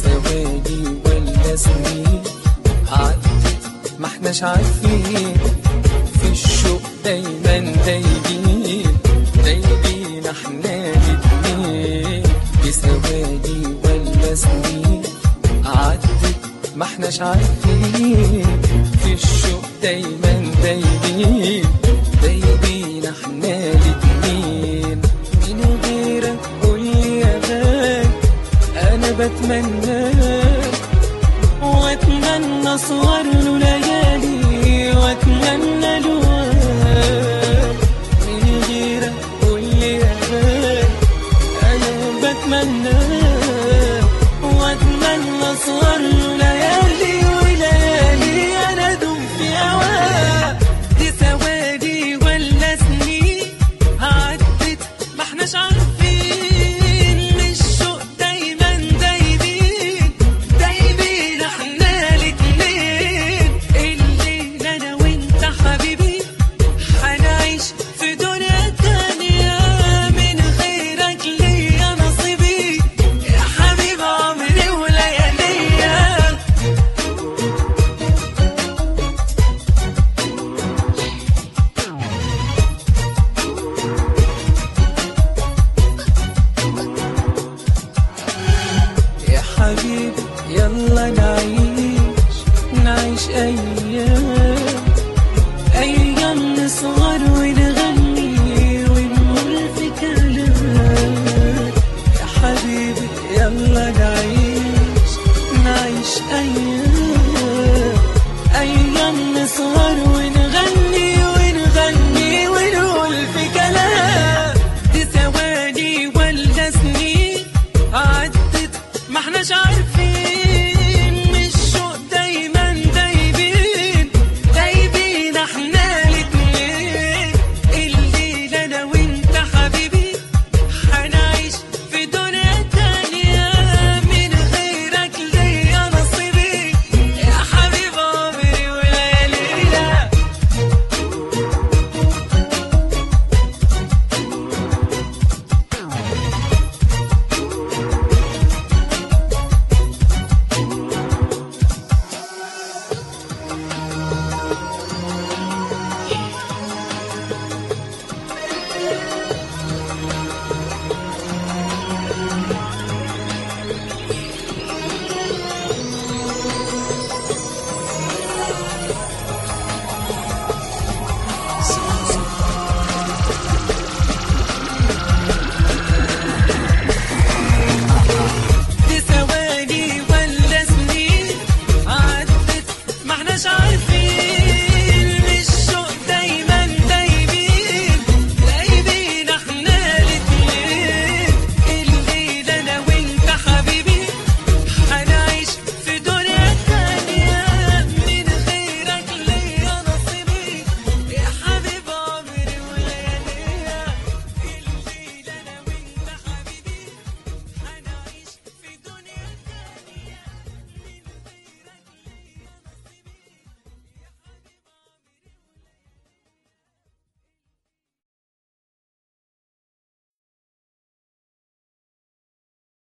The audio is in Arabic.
ثواني ولا سنين عدت ما احناش عارفين، في الشوق دايما دايبين دايبين احنا الاتنين. بثواني ولا سنين عدت ما احناش عارفين، في الشوق دايما دايبين دايبين احنا الاتنين. من غيرك قولي يا غالي انا بتمناك، واتمنى صور له ليالي واتمنى له وقت. من غيرك قولي يا غالي انا بتمناك، واتمنى صور له ليالي وليالي انا ادوم في هواك. دي ثواني ولا سنين عدت ما احناش عارفين، للشوق دايما دايبين دايبين احنا الاتنين. الليلة انا وانت حبيبي حنعيش في دنيا تانية، من غيرك ليا نصيبي يا حبيب عمري ولياليا. يا حبيبي يلا نعيش نعيش أيام نصغر ونغني ونقول في كلام. يا حبيبي يلا نعيش نعيش أيام نصغر ونغني ونقول في كلام. دي ثواني ولا سنين عدت ما احناش عارفين،